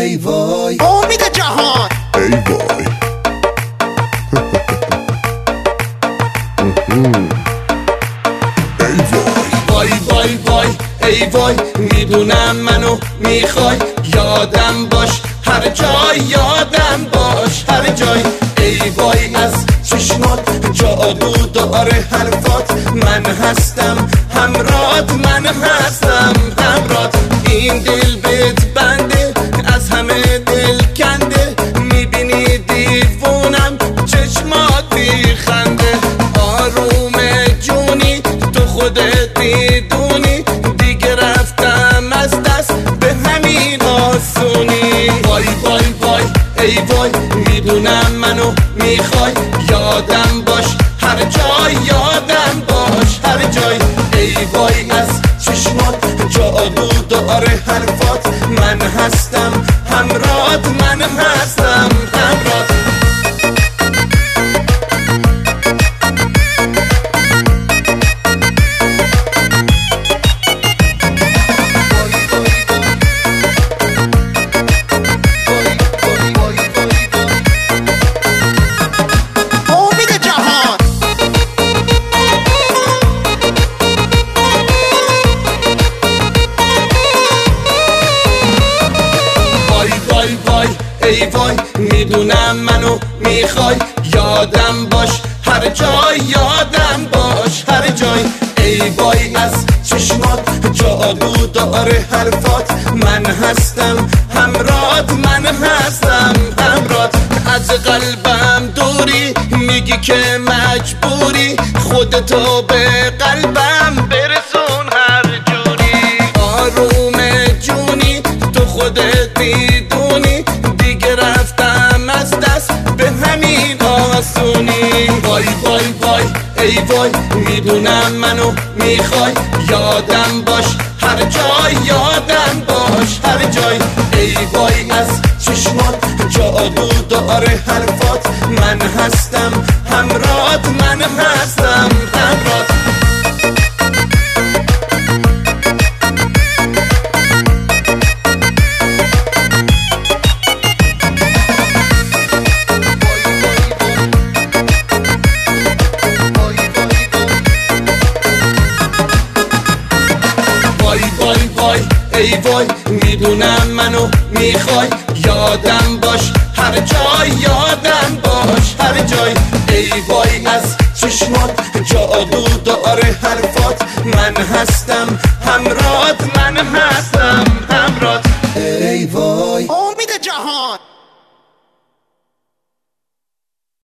ای وای امید جهان ای وای ای وای وای وای وای ای وای میدونم منو میخوای یادم باش هر جای یادم باش هر جای ای وای از چشمات جادو داره حرفات من هستم همرات من هستم همرات این دل بهت بنده از همه دل کنده میبینی دیوونم چشمات بیخنده آروم جونی تو خودت میدونی دیگه رفتم از دست به همین آسونی وای وای وای ای وای میدونم منو میخوای یادم باش هر جای یادم باش هر جای ای وای از چشمات جادو داره حرفات من هستم همرات من هستم همرات ای وای میدونم منو میخوای یادم باش هر جای یادم باش هر جای ای وای از چشمات جادو داره حرفات من هستم همرات من هستم همرات از قلبم دوری میگی که مجبوری خودتو به قلبم برسون هر جوری آروم جونی تو خودت میدونی رفتم از دست به همین آسونی وای وای وای ای وای میدونم منو میخوای یادم باش هر جای یادم باش هر جای ای وای از چشمات جادو داره حرفات من هستم همرات من هستم همرات ای وای میدونم منو میخوای یادم باش هر جای یادم باش هر جای ای وای از چشمات جادو داره حرفات من هستم همرات من هستم همرات ای وای امید جهان